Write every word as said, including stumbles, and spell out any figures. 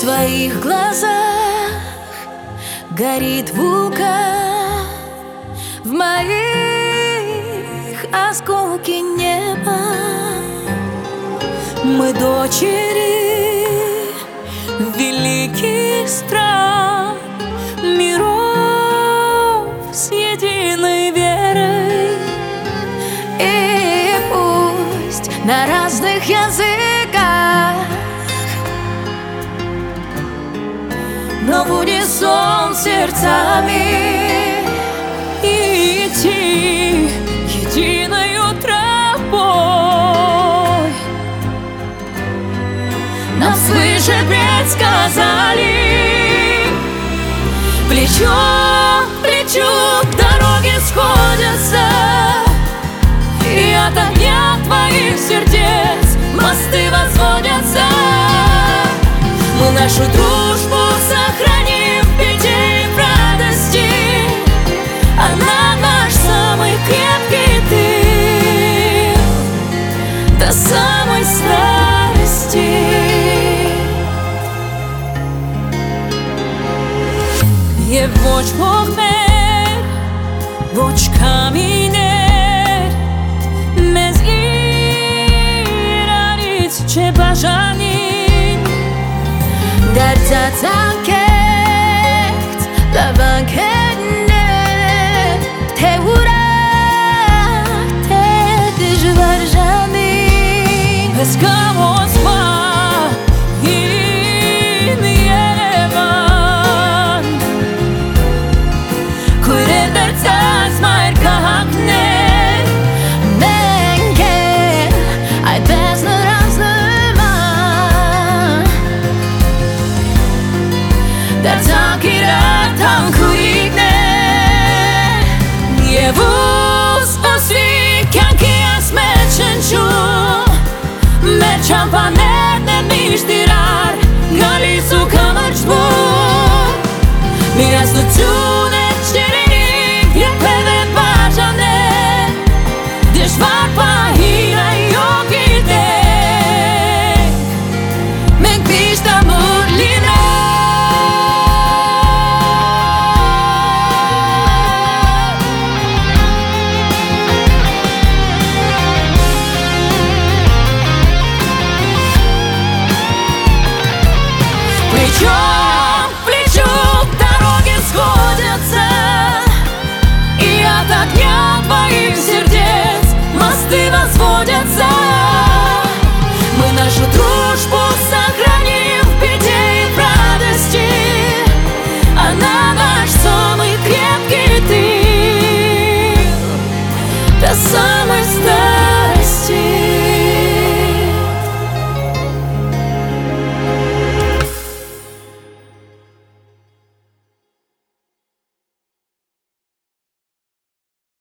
твоих глазах горит вулкан, в моих осколки неба. Мы дочери великих стран, миров с единой верой. И пусть на разных языках, но в унисон сердцами идти единою тропой. Нам свыше предсказали, плечо к плечу дороги сходятся, и от огня твоих сердец мосты возводятся. Мы нашу дружбу сохраним в беде и в радости, она наш самый крепкий тыл до самой старости. Je voci pohmer, voci kaminer, mez iranit ce bajanin, dar tzatzakekt lavankenne, te urat te dijvar jamin. Eskamos ma in Yerevan, kure dar tzaz maer kahakner, mengen ay bezne razneman. Dar tzankirat tankurikne, Jevus osvikanki asmechenchum, merchampaner ne mishtirar, galisu kamarchbum. Mi aslutunet shterinik yepeve bajaner, dishvar pahira yogidek, men kishtamur lina. Плечо